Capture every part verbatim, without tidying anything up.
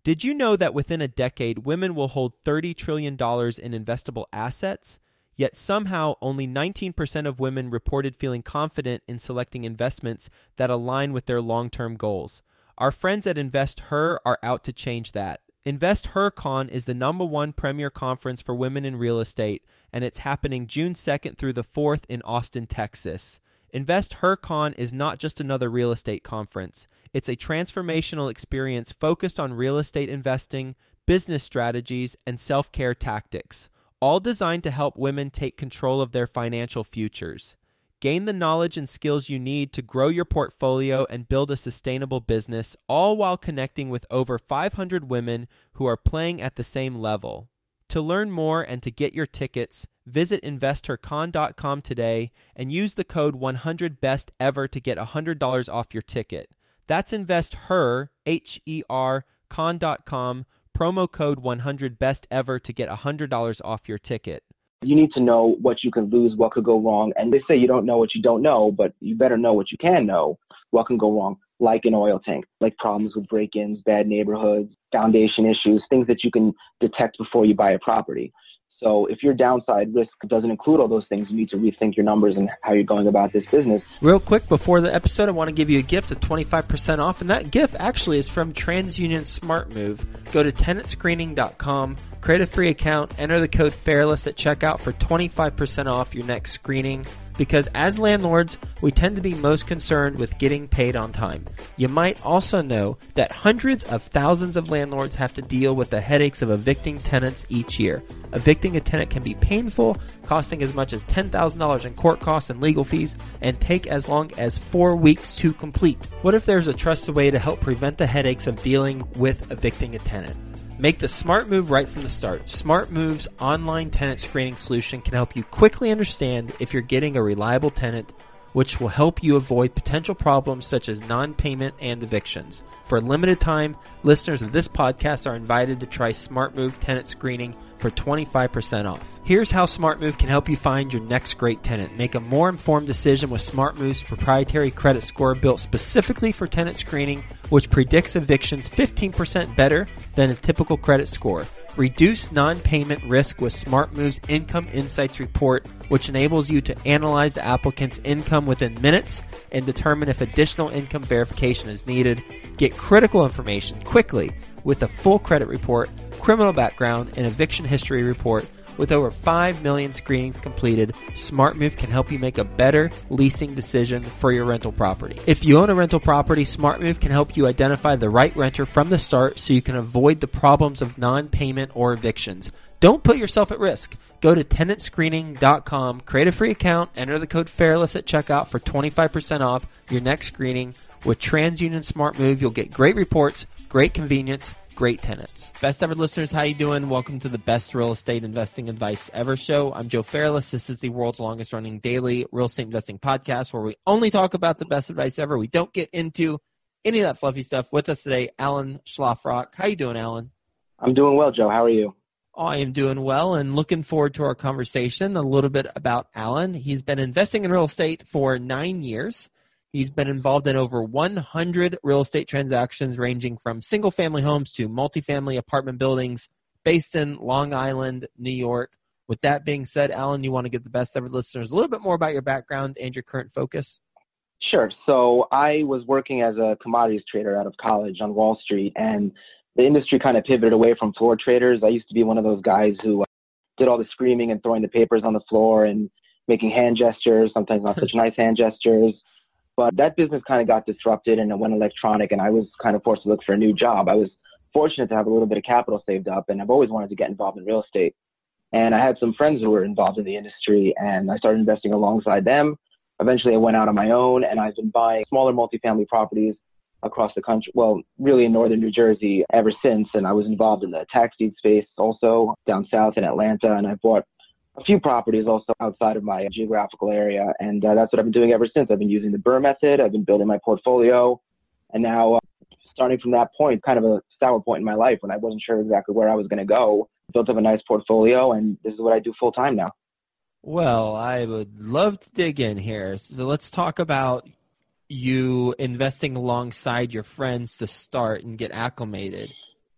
Did you know that within a decade, women will hold thirty trillion dollars in investable assets? Yet somehow only nineteen percent of women reported feeling confident in selecting investments that align with their long-term goals. Our friends at InvestHer are out to change that. InvestHerCon is the number one premier conference for women in real estate, and it's happening June second through the fourth in Austin, Texas. InvestHerCon is not just another real estate conference. It's a transformational experience focused on real estate investing, business strategies, and self-care tactics, all designed to help women take control of their financial futures. Gain the knowledge and skills you need to grow your portfolio and build a sustainable business, all while connecting with over five hundred women who are playing at the same level. To learn more and to get your tickets, visit investor con dot com today and use the code one hundred best ever to get one hundred dollars off your ticket. That's InvestHer, H E R, con dot com, promo code one hundred best ever to get one hundred dollars off your ticket. You need to know what you can lose, what could go wrong. And they say you don't know what you don't know, but you better know what you can know, what can go wrong, like an oil tank, like problems with break-ins, bad neighborhoods, foundation issues, things that you can detect before you buy a property. So if your downside risk doesn't include all those things, you need to rethink your numbers and how you're going about this business. Real quick, before the episode, I want to give you a gift of twenty-five percent off, and that gift actually is from TransUnion SmartMove. Go to tenant screening dot com, create a free account, enter the code FAIRLESS at checkout for twenty-five percent off your next screening. Because as landlords, we tend to be most concerned with getting paid on time. You might also know that hundreds of thousands of landlords have to deal with the headaches of evicting tenants each year. Evicting a tenant can be painful, costing as much as ten thousand dollars in court costs and legal fees, and take as long as four weeks to complete. What if there's a trusted way to help prevent the headaches of dealing with evicting a tenant? Make the smart move right from the start. SmartMove's online tenant screening solution can help you quickly understand if you're getting a reliable tenant, which will help you avoid potential problems such as non-payment and evictions. For a limited time, listeners of this podcast are invited to try SmartMove tenant screening for twenty-five percent off. Here's how SmartMove can help you find your next great tenant. Make a more informed decision with SmartMove's proprietary credit score built specifically for tenant screening, which predicts evictions fifteen percent better than a typical credit score. Reduce non-payment risk with SmartMove's Income Insights report, which enables you to analyze the applicant's income within minutes and determine if additional income verification is needed. Get critical information quickly with a full credit report, criminal background, and eviction history report. With over five million screenings completed, SmartMove can help you make a better leasing decision for your rental property. If you own a rental property, SmartMove can help you identify the right renter from the start so you can avoid the problems of non-payment or evictions. Don't put yourself at risk. Go to tenant screening dot com, create a free account, enter the code FAIRLESS at checkout for twenty-five percent off your next screening. With TransUnion SmartMove, you'll get great reports, great convenience, great tenants. Best ever listeners, how you doing? Welcome to the best real estate investing advice ever show. I'm Joe Fairless. This is the world's longest running daily real estate investing podcast where we only talk about the best advice ever. We don't get into any of that fluffy stuff. With us today, Alan Schlafrock. How you doing, Alan? I'm doing well, Joe. How are you? Oh, I am doing well and looking forward to our conversation. A little bit about Alan. He's been investing in real estate for nine years. He's been involved in over one hundred real estate transactions ranging from single-family homes to multifamily apartment buildings based in Long Island, New York. With that being said, Alan, you want to give the best ever listeners a little bit more about your background and your current focus? Sure. So I was working as a commodities trader out of college on Wall Street, and the industry kind of pivoted away from floor traders. I used to be one of those guys who uh, did all the screaming and throwing the papers on the floor and making hand gestures, sometimes not such nice hand gestures. But that business kind of got disrupted and it went electronic, and I was kind of forced to look for a new job. I was fortunate to have a little bit of capital saved up, and I've always wanted to get involved in real estate. And I had some friends who were involved in the industry, and I started investing alongside them. Eventually, I went out on my own, and I've been buying smaller multifamily properties across the country, well, really in northern New Jersey ever since. And I was involved in the tax deed space also down south in Atlanta, and I bought a few properties also outside of my geographical area. And uh, that's what I've been doing ever since. I've been using the Burr method. I've been building my portfolio. And now uh, starting from that point, kind of a sour point in my life when I wasn't sure exactly where I was going to go, built up a nice portfolio, and this is what I do full time now. Well, I would love to dig in here. So let's talk about you investing alongside your friends to start and get acclimated.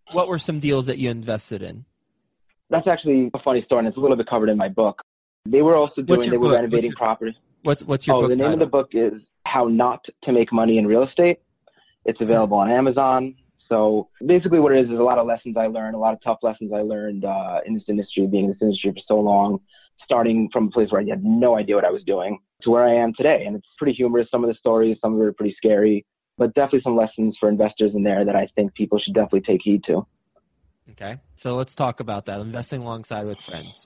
what were some deals that you invested in? That's actually a funny story, and it's a little bit covered in my book. They were also What's doing, your they were book? renovating What's your, property. What's, what's your oh, book the name title? of the book is How Not to Make Money in Real Estate. It's available on Amazon. So basically what it is is a lot of lessons I learned, a lot of tough lessons I learned uh, in this industry, being in this industry for so long, starting from a place where I had no idea what I was doing to where I am today. And it's pretty humorous, some of the stories, some of it are pretty scary, but definitely some lessons for investors in there that I think people should definitely take heed to. Okay. So let's talk about that. Investing alongside with friends.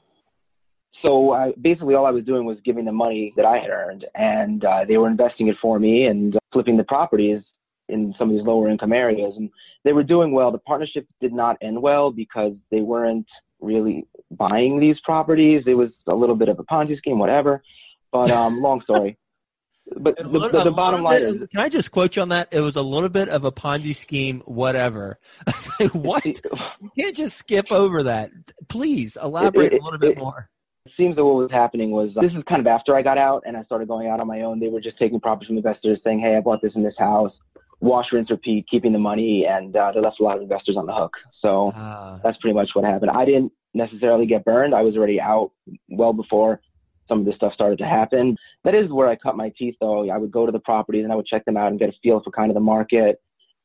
So I, basically all I was doing was giving them money that I had earned, and uh, they were investing it for me and flipping the properties in some of these lower income areas. And they were doing well. The partnership did not end well because they weren't really buying these properties. It was a little bit of a Ponzi scheme, whatever. But um, long story. But the, little, the, the bottom line bit, is... Can I just quote you on that? It was a little bit of a Ponzi scheme, whatever. What? You can't just skip over that. Please elaborate it, it, a little bit it, more. It seems that what was happening was, uh, this is kind of after I got out and I started going out on my own. They were just taking properties from investors saying, hey, I bought this in this house, wash, rinse, repeat, keeping the money, and uh, they left a lot of investors on the hook. So uh, that's pretty much what happened. I didn't necessarily get burned. I was already out well before some of this stuff started to happen. That is where I cut my teeth, though. I would go to the properties and I would check them out and get a feel for kind of the market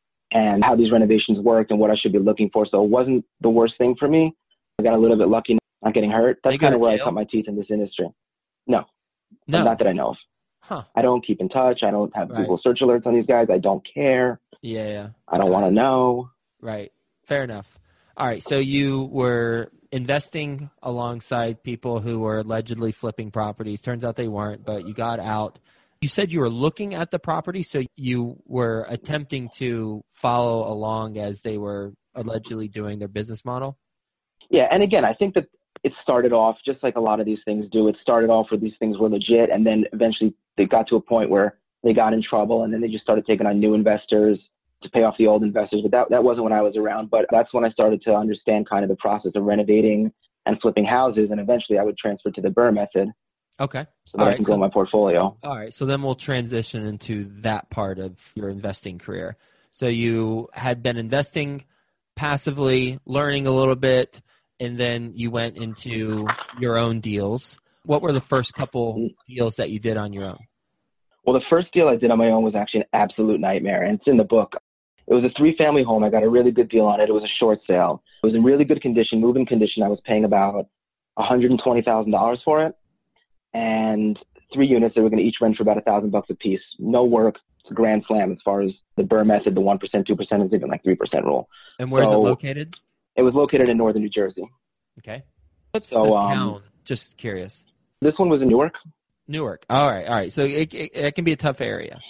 and how these renovations worked and what I should be looking for. So it wasn't the worst thing for me. I got a little bit lucky not getting hurt. That's kind of where I cut my teeth in this industry. No, no. Not that I know of. Huh. I don't keep in touch. I don't have right. Google search alerts on these guys. I don't care. Yeah, yeah. I don't want to know. Right. Fair enough. All right. So you were investing alongside people who were allegedly flipping properties. Turns out they weren't, but you got out. You said you were looking at the property, so you were attempting to follow along as they were allegedly doing their business model? Yeah, and again, I think that it started off just like a lot of these things do. It started off where these things were legit, and then eventually they got to a point where they got in trouble, and then they just started taking on new investors to pay off the old investors. But that, that wasn't when I was around. But that's when I started to understand kind of the process of renovating and flipping houses, and eventually I would transfer to the BRRRR method. Okay. So that all I right, can so, grow my portfolio. All right. So then we'll transition into that part of your investing career. So you had been investing passively, learning a little bit, and then you went into your own deals. What were the first couple deals that you did on your own? Well, the first deal I did on my own was actually an absolute nightmare, and it's in the book. It was a three-family home. I got a really good deal on it. It was a short sale. It was in really good condition, moving condition. I was paying about one hundred twenty thousand dollars for it, and three units. They were going to each rent for about one thousand bucks a piece. No work. It's a grand slam as far as the BRRRR method. The one percent, two percent is even like three percent rule. And where is so, it located? It was located in northern New Jersey. Okay. What's so, the um, town? Just curious. This one was in Newark. Newark. All right. All right. So it, it, it can be a tough area.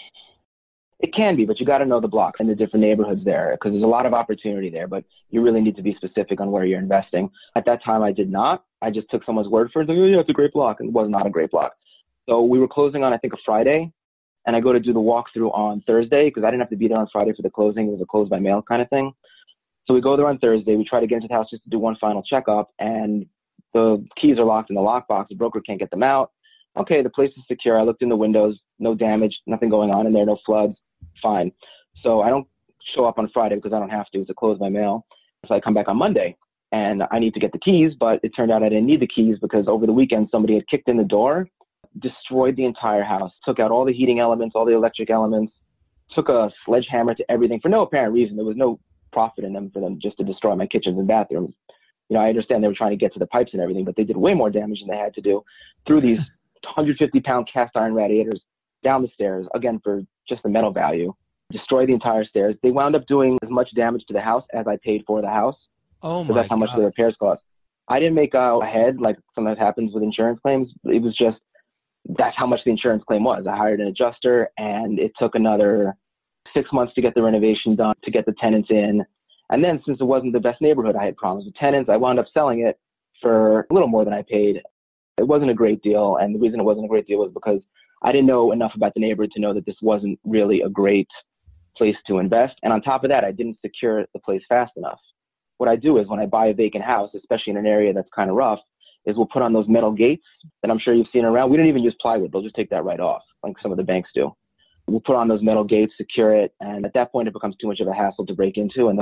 It can be, but you got to know the blocks and the different neighborhoods there because there's a lot of opportunity there, but you really need to be specific on where you're investing. At that time, I did not. I just took someone's word for it. Like, oh, yeah, it's a great block. And it was not a great block. So we were closing on, I think, a Friday, and I go to do the walkthrough on Thursday because I didn't have to be there on Friday for the closing. It was a close by mail kind of thing. So we go there on Thursday. We try to get into the house just to do one final checkup, and the keys are locked in the lockbox. The broker can't get them out. Okay, the place is secure. I looked in the windows. No damage, nothing going on in there, no floods. Fine. So I don't show up on Friday because I don't have to. It's a close by mail. So I come back on Monday, and I need to get the keys, but it turned out I didn't need the keys because over the weekend somebody had kicked in the door, destroyed the entire house, took out all the heating elements, all the electric elements, took a sledgehammer to everything for no apparent reason. There was no profit in them for them just to destroy my kitchens and bathrooms. You know, I understand they were trying to get to the pipes and everything, but they did way more damage than they had to do through these one hundred fifty pound cast iron radiators down the stairs, again, for just the metal value, destroy the entire stairs. They wound up doing as much damage to the house as I paid for the house. Oh my So that's how much God. the repairs cost. I didn't make out ahead like sometimes happens with insurance claims. It was just, that's how much the insurance claim was. I hired an adjuster, and it took another six months to get the renovation done, to get the tenants in. And then since it wasn't the best neighborhood, I had problems with tenants. I wound up selling it for a little more than I paid. It wasn't a great deal. And the reason it wasn't a great deal was because I didn't know enough about the neighborhood to know that this wasn't really a great place to invest. And on top of that, I didn't secure the place fast enough. What I do is when I buy a vacant house, especially in an area that's kind of rough, is we'll put on those metal gates that I'm sure you've seen around. We don't even use plywood. They'll just take that right off, like some of the banks do. We'll put on those metal gates, secure it, and at that point it becomes too much of a hassle to break into, and they'll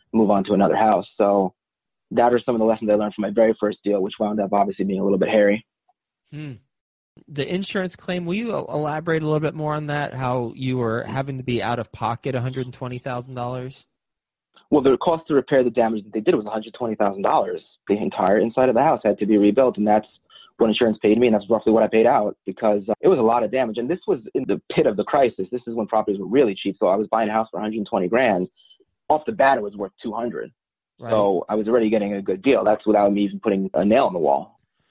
move on to another house. So that are some of the lessons I learned from my very first deal, which wound up obviously being a little bit hairy. Hmm. The insurance claim, will you elaborate a little bit more on that, how you were having to be out of pocket one hundred twenty thousand dollars? Well, the cost to repair the damage that they did was one hundred twenty thousand dollars. The entire inside of the house had to be rebuilt, and that's what insurance paid me, and that's roughly what I paid out because uh, it was a lot of damage. And this was in the pit of the crisis. This is when properties were really cheap. So I was buying a house for one hundred twenty grand. Off the bat, it was worth two hundred. Right. So I was already getting a good deal. That's without me even putting a nail in the wall.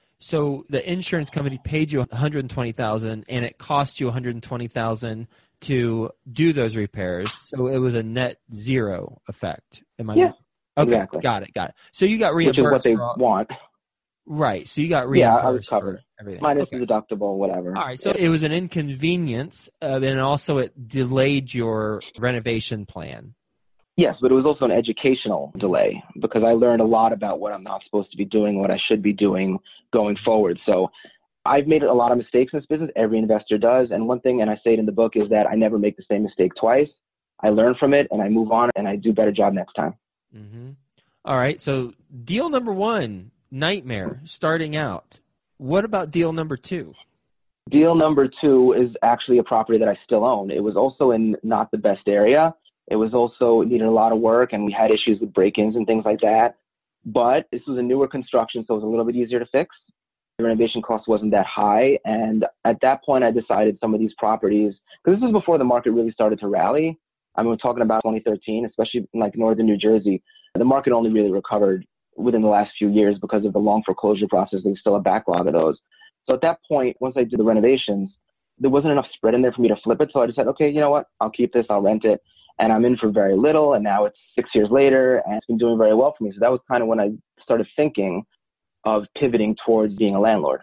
So the insurance company paid you one hundred twenty thousand dollars, and it cost you one hundred twenty thousand dollars to do those repairs. So it was a net zero effect. Am I? Yeah. Okay. Exactly. Got it. Got it. So you got reimbursed. Which is what they all, want. Right. So you got reimbursed. Yeah, I was covered. For everything. Minus okay. the deductible, whatever. All right. So it was an inconvenience, uh, and also it delayed your renovation plan. Yes, but it was also an educational delay because I learned a lot about what I'm not supposed to be doing, what I should be doing going forward. So I've made a lot of mistakes in this business. Every investor does. And one thing, and I say it in the book, is that I never make the same mistake twice. I learn from it and I move on and I do a better job next time. Mm-hmm. All right. So deal number one, nightmare, starting out. What about deal number two? Deal number two is actually a property that I still own. It was also in not the best area. It was also it needed a lot of work, and we had issues with break-ins and things like that. But this was a newer construction, so it was a little bit easier to fix. The renovation cost wasn't that high. And at that point, I decided some of these properties, because this was before the market really started to rally. I mean, we're talking about twenty thirteen, especially in like northern New Jersey. The market only really recovered within the last few years because of the long foreclosure process. There's still a backlog of those. So at that point, once I did the renovations, there wasn't enough spread in there for me to flip it. So I decided, okay, you know what? I'll keep this. I'll rent it. And I'm in for very little, and now it's six years later, and it's been doing very well for me. So that was kind of when I started thinking of pivoting towards being a landlord.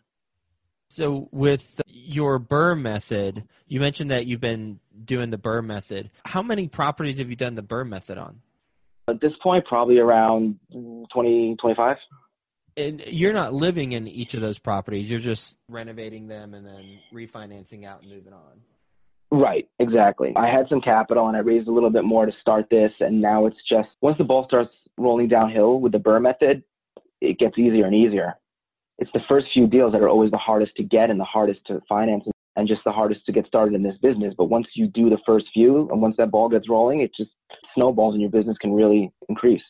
So with your BRRRR method, you mentioned that you've been doing the BRRRR method. How many properties have you done the BRRRR method on? At this point, probably around twenty, twenty-five. And you're not living in each of those properties. You're just renovating them and then refinancing out and moving on. Right, exactly. I had some capital and I raised a little bit more to start this. And now it's just, once the ball starts rolling downhill with the BRRRR method, it gets easier and easier. It's the first few deals that are always the hardest to get and the hardest to finance and just the hardest to get started in this business. But once you do the first few and once that ball gets rolling, it just snowballs and your business can really increase.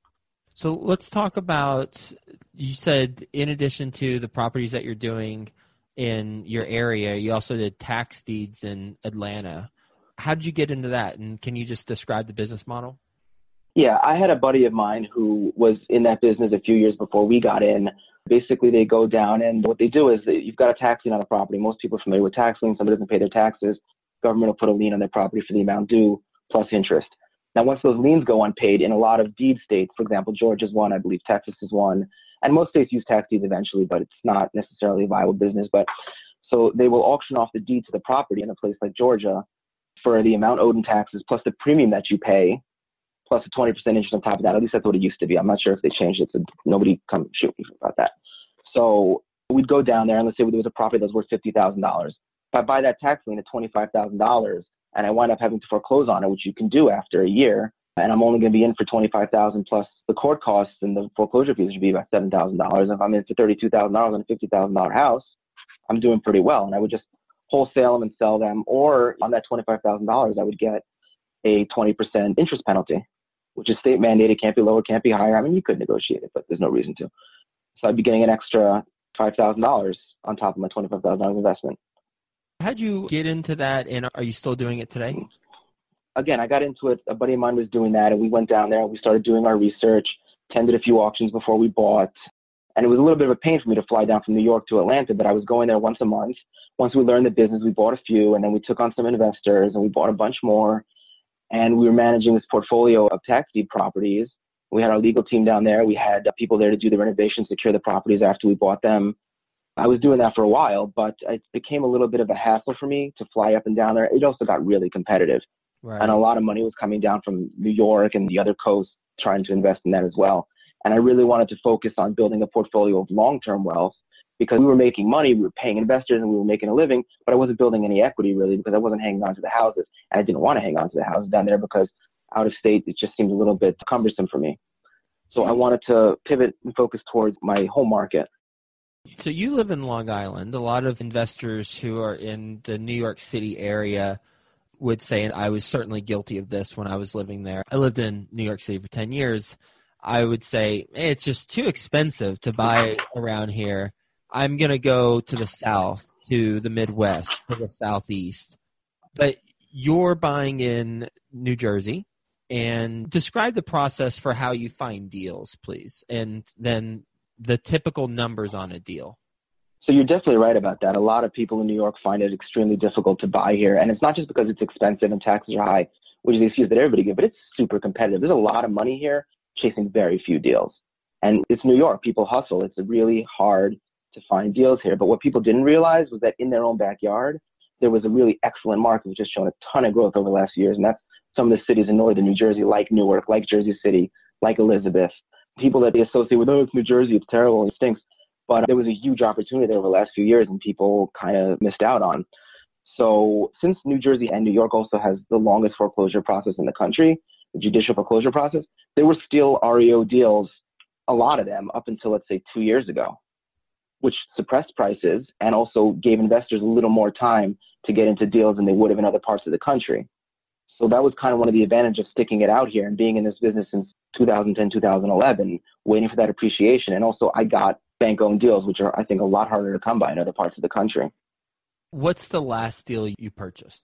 So let's talk about, you said in addition to the properties that you're doing in your area, you also did tax deeds in Atlanta. How did you get into that? And can you just describe the business model? Yeah, I had a buddy of mine who was in that business a few years before we got in. Basically, they go down and what they do is that you've got a tax lien on the property. Most people are familiar with tax liens. Somebody doesn't pay their taxes. Government will put a lien on their property for the amount due plus interest. Now, once those liens go unpaid in a lot of deed states, for example, Georgia's one, I believe Texas is one, and most states use tax deeds eventually, but it's not necessarily a viable business. But so they will auction off the deed to the property in a place like Georgia for the amount owed in taxes plus the premium that you pay plus a twenty percent interest on top of that. At least that's what it used to be. I'm not sure if they changed it, so nobody come shoot me about that. So we'd go down there and let's say there was a property that was worth fifty thousand dollars. If I buy that tax lien at twenty-five thousand dollars and I wind up having to foreclose on it, which you can do after a year, and I'm only going to be in for twenty-five thousand dollars plus the court costs and the foreclosure fees would be about seven thousand dollars. If I'm in for thirty-two thousand dollars on a fifty thousand dollars house, I'm doing pretty well. And I would just wholesale them and sell them. Or on that twenty-five thousand dollars, I would get a twenty percent interest penalty, which is state mandated, can't be lower, can't be higher. I mean, you could negotiate it, but there's no reason to. So I'd be getting an extra five thousand dollars on top of my twenty-five thousand dollars investment. How'd you get into that, and are you still doing it today? Again, I got into it. A buddy of mine was doing that, and we went down there. We started doing our research, attended a few auctions before we bought. And it was a little bit of a pain for me to fly down from New York to Atlanta, but I was going there once a month. Once we learned the business, we bought a few, and then we took on some investors, and we bought a bunch more. And we were managing this portfolio of tax deed properties. We had our legal team down there. We had people there to do the renovations, secure the properties after we bought them. I was doing that for a while, but it became a little bit of a hassle for me to fly up and down there. It also got really competitive. Right. And a lot of money was coming down from New York and the other coast trying to invest in that as well. And I really wanted to focus on building a portfolio of long-term wealth because we were making money, we were paying investors, and we were making a living, but I wasn't building any equity really because I wasn't hanging on to the houses. And I didn't want to hang on to the houses down there because out of state, it just seemed a little bit cumbersome for me. So I wanted to pivot and focus towards my home market. So you live in Long Island. A lot of investors who are in the New York City area would say, and I was certainly guilty of this when I was living there. I lived in New York City for ten years. I would say, hey, it's just too expensive to buy around here. I'm going to go to the South, to the Midwest, to the Southeast. But you're buying in New Jersey. And describe the process for how you find deals, please, and then the typical numbers on a deal. So you're definitely right about that. A lot of people in New York find it extremely difficult to buy here. And it's not just because it's expensive and taxes are high, which is the excuse that everybody gives, but it's super competitive. There's a lot of money here chasing very few deals. And it's New York. People hustle. It's really hard to find deals here. But what people didn't realize was that in their own backyard, there was a really excellent market which has shown a ton of growth over the last few years. And that's some of the cities in northern New Jersey, like Newark, like Jersey City, like Elizabeth. People that they associate with, oh, it's New Jersey, it's terrible, it stinks. But there was a huge opportunity there over the last few years and people kind of missed out on. So since New Jersey and New York also has the longest foreclosure process in the country, the judicial foreclosure process, there were still R E O deals, a lot of them, up until, let's say, two years ago, which suppressed prices and also gave investors a little more time to get into deals than they would have in other parts of the country. So that was kind of one of the advantages of sticking it out here and being in this business since two thousand ten, two thousand eleven, waiting for that appreciation. And also I got bank-owned deals, which are, I think, a lot harder to come by in other parts of the country. What's the last deal you purchased?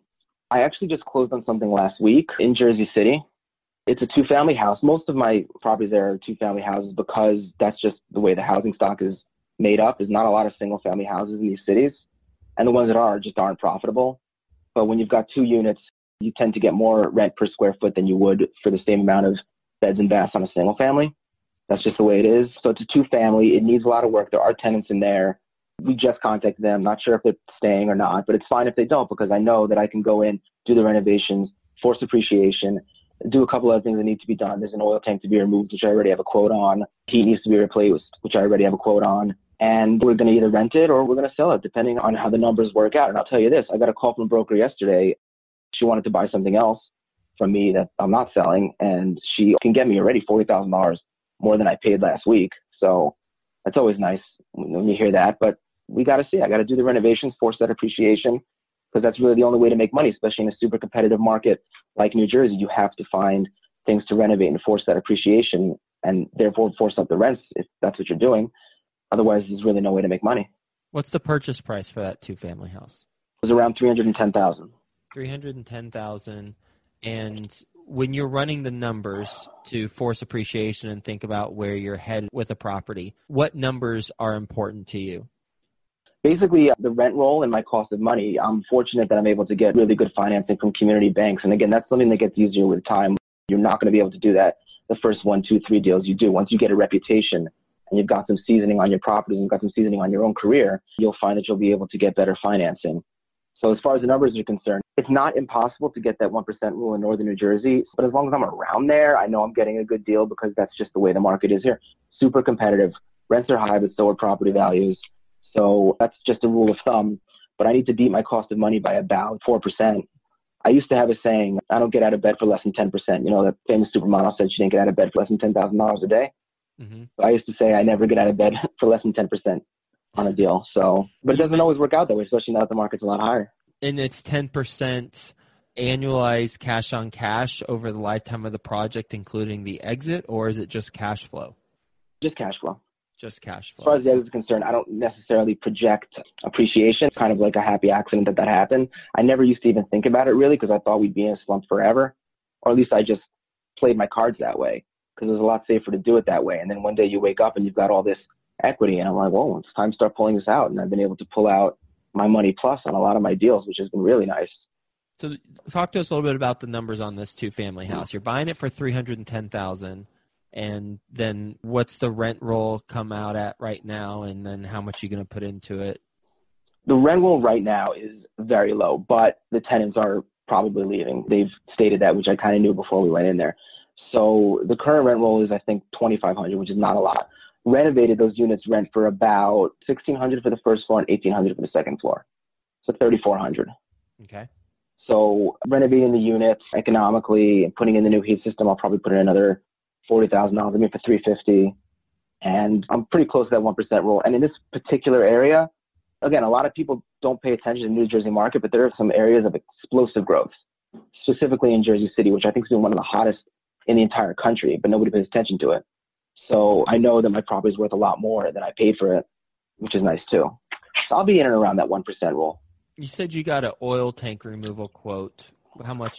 I actually just closed on something last week in Jersey City. It's a two-family house. Most of my properties there are two-family houses because that's just the way the housing stock is made up. There's not a lot of single-family houses in these cities, and the ones that are just aren't profitable. But when you've got two units, you tend to get more rent per square foot than you would for the same amount of beds and baths on a single family. That's just the way it is. So it's a two family. It needs a lot of work. There are tenants in there. We just contacted them. Not sure if they're staying or not, but it's fine if they don't because I know that I can go in, do the renovations, force appreciation, do a couple other things that need to be done. There's an oil tank to be removed, which I already have a quote on. Heat needs to be replaced, which I already have a quote on. And we're going to either rent it or we're going to sell it, depending on how the numbers work out. And I'll tell you this, I got a call from a broker yesterday. She wanted to buy something else from me that I'm not selling, and she can get me already forty thousand dollars more than I paid last week. So that's always nice when you hear that. But we got to see. I got to do the renovations, force that appreciation, because that's really the only way to make money, especially in a super competitive market like New Jersey. You have to find things to renovate and force that appreciation and therefore force up the rents if that's what you're doing. Otherwise, there's really no way to make money. What's the purchase price for that two-family house? It was around three hundred ten thousand dollars. three hundred ten thousand dollars. And when you're running the numbers to force appreciation and think about where you're headed with a property, what numbers are important to you? Basically, the rent roll and my cost of money. I'm fortunate that I'm able to get really good financing from community banks. And again, that's something that gets easier with time. You're not going to be able to do that the first one, two, three deals you do. Once you get a reputation and you've got some seasoning on your properties and you've got some seasoning on your own career, you'll find that you'll be able to get better financing. So as far as the numbers are concerned, it's not impossible to get that one percent rule in northern New Jersey. But as long as I'm around there, I know I'm getting a good deal because that's just the way the market is here. Super competitive. Rents are high, but so are property values. So that's just a rule of thumb. But I need to beat my cost of money by about four percent. I used to have a saying, I don't get out of bed for less than ten percent. You know, that famous supermodel said she didn't get out of bed for less than ten thousand dollars a day. Mm-hmm. So I used to say I never get out of bed for less than ten percent on a deal. So, but it doesn't always work out that way, especially now that the market's a lot higher. And it's ten percent annualized cash on cash over the lifetime of the project, including the exit, or is it just cash flow? Just cash flow. Just cash flow. As far as the exit is concerned, I don't necessarily project appreciation. It's kind of like a happy accident that that happened. I never used to even think about it really because I thought we'd be in a slump forever, or at least I just played my cards that way because it was a lot safer to do it that way. And then one day you wake up and you've got all this equity, and I'm like, well, it's time to start pulling this out. And I've been able to pull out my money plus on a lot of my deals, which has been really nice. So talk to us a little bit about the numbers on this two-family house. You're buying it for three hundred ten thousand dollars, and then what's the rent roll come out at right now, and then how much are you going to put into it? The rent roll right now is very low, but the tenants are probably leaving. They've stated that, which I kind of knew before we went in there. So the current rent roll is, I think, twenty-five hundred dollars, which is not a lot. Renovated, those units rent for about sixteen hundred dollars for the first floor and eighteen hundred dollars for the second floor. So thirty-four hundred dollars. Okay. So renovating the units economically and putting in the new heat system, I'll probably put in another forty thousand dollars. I mean, for three hundred fifty dollars. And I'm pretty close to that one percent rule. And in this particular area, again, a lot of people don't pay attention to the New Jersey market, but there are some areas of explosive growth, specifically in Jersey City, which I think is one of the hottest in the entire country, but nobody pays attention to it. So I know that my property is worth a lot more than I paid for it, which is nice too. So I'll be in and around that one percent rule. You said you got an oil tank removal quote. How much?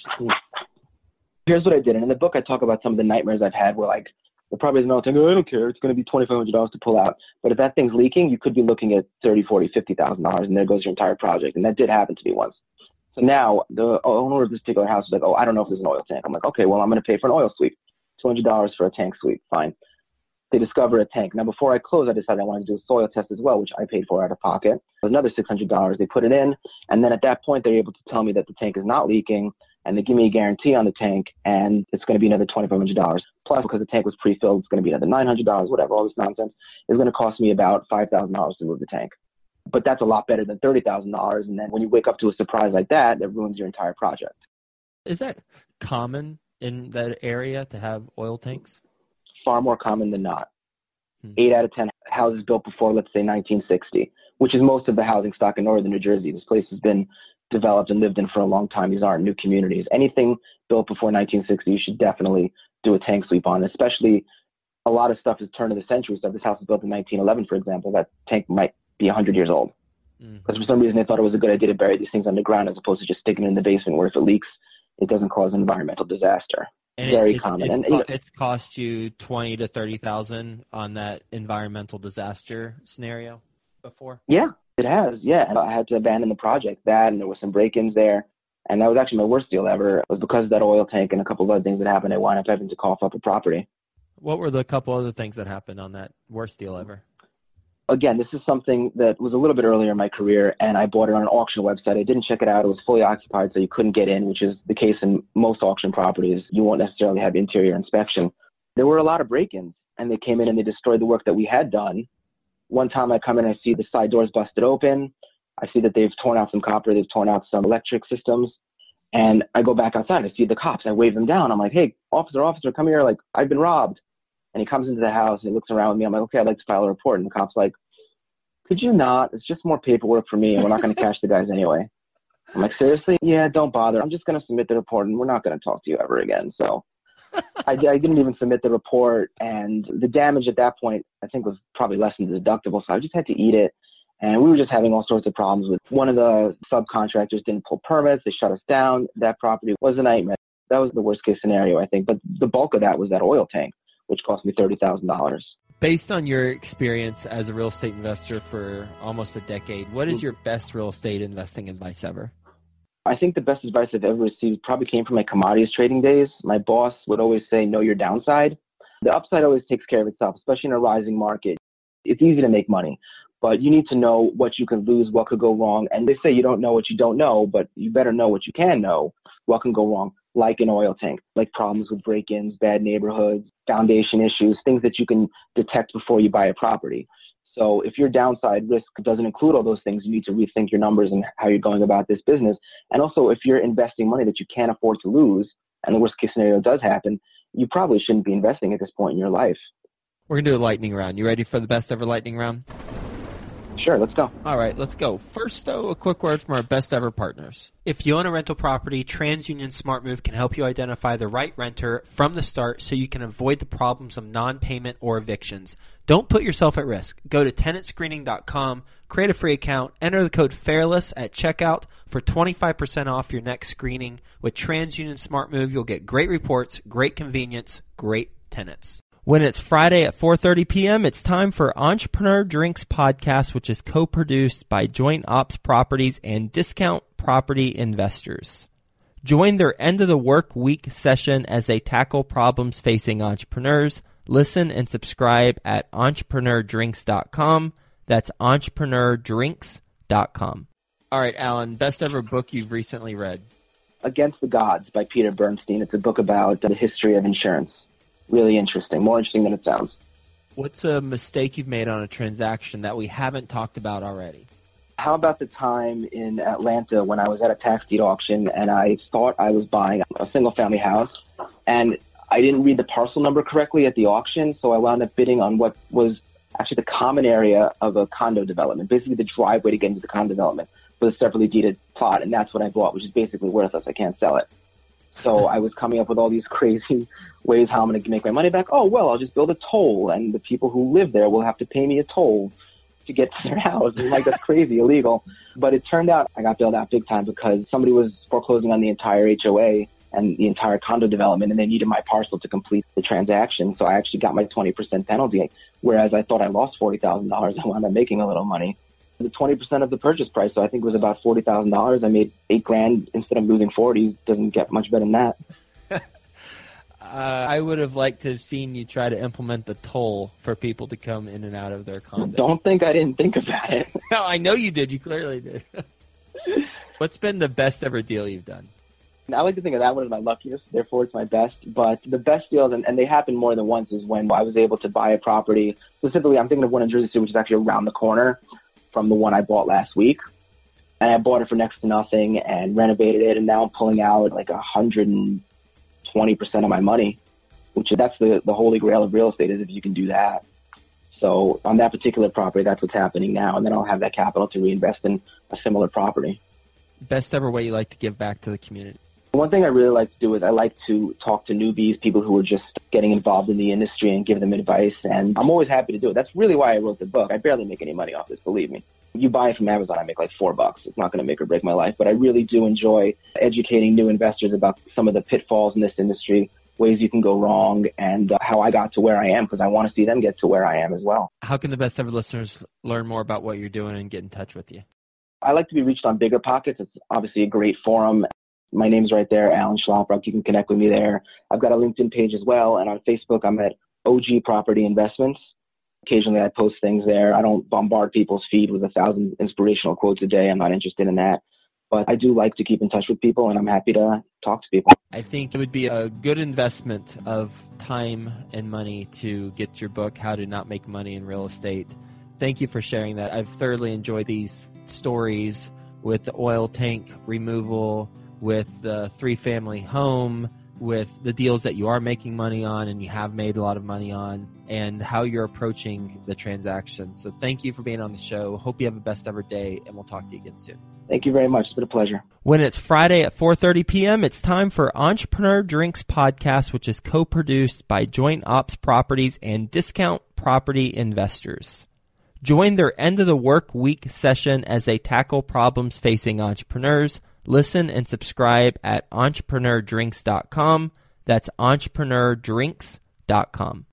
Here's what I did. And in the book, I talk about some of the nightmares I've had where, like, the property is an oil tank. Oh, I don't care. It's going to be twenty-five hundred dollars to pull out. But if that thing's leaking, you could be looking at thirty, forty, fifty thousand dollars, and there goes your entire project. And that did happen to me once. So now the owner of this particular house is like, oh, I don't know if there's an oil tank. I'm like, okay, well, I'm going to pay for an oil sweep. two hundred dollars for a tank sweep. Fine. They discover a tank. Now, before I closed, I decided I wanted to do a soil test as well, which I paid for out of pocket. It was another six hundred dollars. They put it in, and then at that point, they're able to tell me that the tank is not leaking, and they give me a guarantee on the tank, and it's going to be another twenty-five hundred dollars. Plus, because the tank was pre-filled, it's going to be another nine hundred dollars, whatever, all this nonsense. It's going to cost me about five thousand dollars to move the tank. But that's a lot better than thirty thousand dollars, and then when you wake up to a surprise like that, it ruins your entire project. Is that common in that area to have oil tanks? Far more common than not. Eight out of ten houses built before, let's say, nineteen sixty, which is most of the housing stock in northern New Jersey. This place has been developed and lived in for a long time. These aren't new communities. Anything built before nineteen sixty, you should definitely do a tank sweep on, especially a lot of stuff is turn of the century stuff. This house was built in nineteen eleven, for example. That tank might be one hundred years old. Because mm-hmm. for some reason they thought it was a good idea to bury these things underground as opposed to just sticking it in the basement where if it leaks, it doesn't cause an environmental disaster. And Very it, it, common. It's, and co- it's cost you twenty to thirty thousand on that environmental disaster scenario before? Yeah, it has. Yeah, and I had to abandon the project. That, and there was some break-ins there, and that was actually my worst deal ever. It was because of that oil tank and a couple of other things that happened. I wound up having to cough up a property. What were the couple other things that happened on that worst deal ever? Again, this is something that was a little bit earlier in my career, and I bought it on an auction website. I didn't check it out. It was fully occupied, so you couldn't get in, which is the case in most auction properties. You won't necessarily have interior inspection. There were a lot of break-ins, and they came in and they destroyed the work that we had done. One time I come in, I see the side doors busted open. I see that they've torn out some copper. They've torn out some electric systems. And I go back outside. I see the cops. I wave them down. I'm like, hey, officer, officer, come here. Like, I've been robbed. And he comes into the house and he looks around with me. I'm like, okay, I'd like to file a report. And the cop's like, could you not? It's just more paperwork for me, and we're not going to catch the guys anyway. I'm like, seriously? Yeah, don't bother. I'm just going to submit the report, and we're not going to talk to you ever again. So I, I didn't even submit the report, and the damage at that point, I think, was probably less than deductible, so I just had to eat it. And we were just having all sorts of problems with one of the subcontractors didn't pull permits. They shut us down. That property was a nightmare. That was the worst-case scenario, I think. But the bulk of that was that oil tank, which cost me thirty thousand dollars. Based on your experience as a real estate investor for almost a decade, what is your best real estate investing advice ever? I think the best advice I've ever received probably came from my commodities trading days. My boss would always say, know your downside. The upside always takes care of itself, especially in a rising market. It's easy to make money, but you need to know what you can lose, what could go wrong. And they say you don't know what you don't know, but you better know what you can know, what can go wrong, like an oil tank, like problems with break-ins, bad neighborhoods, foundation issues, things that you can detect before you buy a property. So if your downside risk doesn't include all those things, you need to rethink your numbers and how you're going about this business. And also, if you're investing money that you can't afford to lose, and the worst case scenario does happen, you probably shouldn't be investing at this point in your life. We're going to do a lightning round. You ready for the best ever lightning round? Sure, let's go. All right, let's go. First, though, a quick word from our best ever partners. If you own a rental property, TransUnion SmartMove can help you identify the right renter from the start so you can avoid the problems of non-payment or evictions. Don't put yourself at risk. Go to tenant screening dot com, create a free account, enter the code FAIRLESS at checkout for twenty-five percent off your next screening. With TransUnion SmartMove, you'll get great reports, great convenience, great tenants. When it's Friday at four thirty p.m., it's time for Entrepreneur Drinks Podcast, which is co-produced by Joint Ops Properties and Discount Property Investors. Join their end of the work week session as they tackle problems facing entrepreneurs. Listen and subscribe at entrepreneur drinks dot com. That's entrepreneur drinks dot com. All right, Alan, best ever book you've recently read? Against the Gods by Peter Bernstein. It's a book about the history of insurance. Really interesting, more interesting than it sounds. What's a mistake you've made on a transaction that we haven't talked about already? How about the time in Atlanta when I was at a tax deed auction and I thought I was buying a single-family house, and I didn't read the parcel number correctly at the auction, so I wound up bidding on what was actually the common area of a condo development, basically the driveway to get into the condo development with a separately deeded plot, and that's what I bought, which is basically worthless. I can't sell it. So I was coming up with all these crazy ways how I'm going to make my money back. Oh, well, I'll just build a toll, and the people who live there will have to pay me a toll to get to their house. And like, that's crazy, illegal. But it turned out I got bailed out big time because somebody was foreclosing on the entire H O A and the entire condo development, and they needed my parcel to complete the transaction. So I actually got my twenty percent penalty, whereas I thought I lost forty thousand dollars. I wound up making a little money. The twenty percent of the purchase price, so I think it was about forty thousand dollars. I made eight grand instead of losing forty. Doesn't get much better than that. Uh, I would have liked to have seen you try to implement the toll for people to come in and out of their condo. Don't think I didn't think about it. No, I know you did. You clearly did. What's been the best ever deal you've done? I like to think of that one as my luckiest, therefore it's my best. But the best deals, and, and they happen more than once, is when I was able to buy a property. Specifically, I'm thinking of one in Jersey City, which is actually around the corner from the one I bought last week. And I bought it for next to nothing and renovated it, and now I'm pulling out like a hundred and twenty percent of my money, which that's the, the holy grail of real estate, is if you can do that. So on that particular property, that's what's happening now. And then I'll have that capital to reinvest in a similar property. Best ever way you like to give back to the community? One thing I really like to do is I like to talk to newbies, people who are just getting involved in the industry, and give them advice. And I'm always happy to do it. That's really why I wrote the book. I barely make any money off this, believe me. You buy it from Amazon, I make like four bucks. It's not going to make or break my life. But I really do enjoy educating new investors about some of the pitfalls in this industry, ways you can go wrong, and uh, how I got to where I am, because I want to see them get to where I am as well. How can the Best Ever listeners learn more about what you're doing and get in touch with you? I like to be reached on Bigger Pockets. It's obviously a great forum. My name's right there, Alan Schlombrock. You can connect with me there. I've got a LinkedIn page as well, and on Facebook, I'm at O G Property Investments. Occasionally, I post things there. I don't bombard people's feed with a thousand inspirational quotes a day. I'm not interested in that. But I do like to keep in touch with people, and I'm happy to talk to people. I think it would be a good investment of time and money to get your book, How to Not Make Money in Real Estate. Thank you for sharing that. I've thoroughly enjoyed these stories with the oil tank removal, with the three-family home, with the deals that you are making money on and you have made a lot of money on, and how you're approaching the transaction. So thank you for being on the show. Hope you have a best ever day, and we'll talk to you again soon. Thank you very much. It's been a pleasure. When it's Friday at four thirty p.m., it's time for Entrepreneur Drinks Podcast, which is co-produced by Joint Ops Properties and Discount Property Investors. Join their end of the work week session as they tackle problems facing entrepreneurs. Listen and subscribe at entrepreneur drinks dot com. That's entrepreneur drinks dot com.